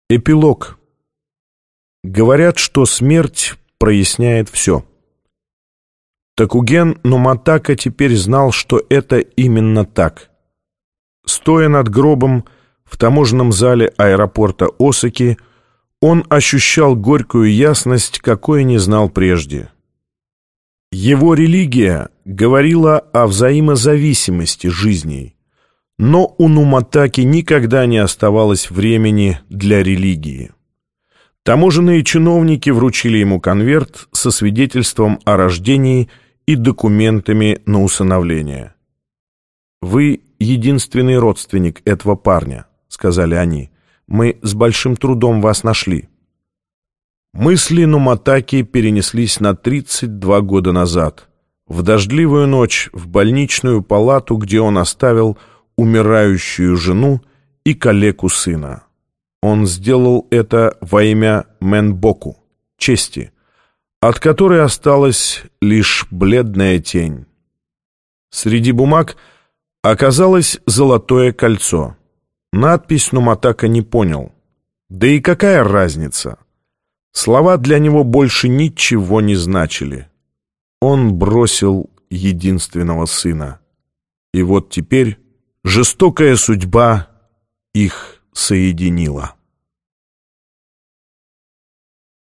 Эпилог. Говорят, что смерть проясняет все. Токуген Номатака теперь знал, что это именно так. Стоя над гробом в таможенном зале аэропорта Осаки, он ощущал горькую ясность, какой не знал прежде. Его религия говорила о взаимозависимости жизней, но у Номатаки никогда не оставалось времени для религии. Таможенные чиновники вручили ему конверт со свидетельством о рождении и документами на усыновление. «Вы единственный родственник этого парня», — сказали они. «Мы с большим трудом вас нашли». Мысли Номатаки перенеслись на 32 года назад, в дождливую ночь в больничную палату, где он оставил умирающую жену и калеку сына. Он сделал это во имя Мэнбоку, чести, от которой осталась лишь бледная тень. Среди бумаг оказалось золотое кольцо. Надпись Номатака не понял. Да и какая разница? Слова для него больше ничего не значили. Он бросил единственного сына. И вот теперь жестокая судьба их соединила.